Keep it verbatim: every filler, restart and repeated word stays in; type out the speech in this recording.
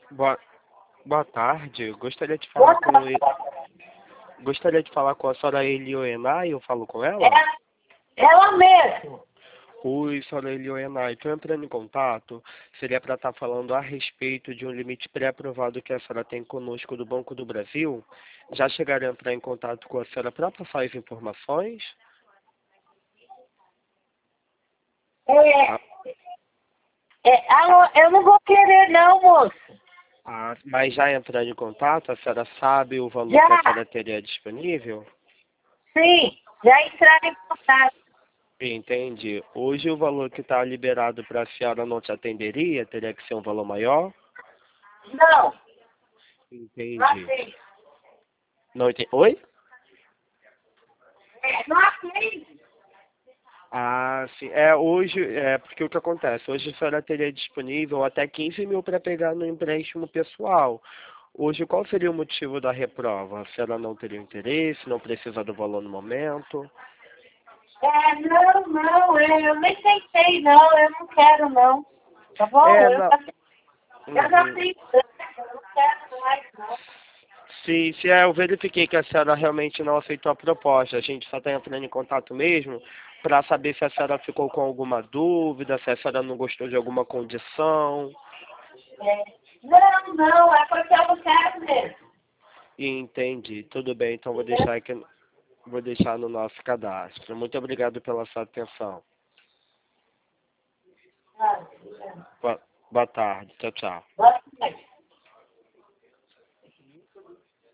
Boa, boa tarde. Gostaria de falar Boa com tarde. e- gostaria de falar com a senhora Elioenai, eu falo com É ela? ela mesmo. Oi, senhora Elioenai, estou entrando em contato. Seria para estar falando a respeito de um limite pré-aprovado que a senhora tem conosco do Banco do Brasil. Já chegaram a entrar em contato com a senhora para passar as informações? É, Ah, é, alô, eu não vou querer não, moço. ah, mas já entraram em contato? A senhora sabe o valor que a Já, senhora teria disponível? sim, já entraram em contato. Entendi. Hoje o valor que está liberado para a senhora não te atenderia? Teria que ser um valor maior? Não, não Entendi. aceito. Não entendi. Oi? É, não aceito. Ah, sim. É, hoje, é porque o que acontece? Hoje a senhora teria disponível até quinze mil para pegar no empréstimo pessoal. Hoje, qual seria o motivo da reprova? A senhora não teria interesse, não precisa do valor no momento? É, não, não, é, eu nem tentei não, eu não quero não. Tá bom? É, Eu não. já, eu já Uhum. fiz, eu não quero mais não. Sim, se é, eu verifiquei que a senhora realmente não aceitou a proposta. A gente só está entrando em contato mesmo para saber se a senhora ficou com alguma dúvida, se a senhora não gostou de alguma condição. É, não, não, é porque eu não quero mesmo. Entendi. Tudo bem, então vou Entendeu? deixar aqui, vou deixar no nosso cadastro. Muito obrigado pela sua atenção. Ah, Boa, boa tarde. Tchau, tchau. boa noite.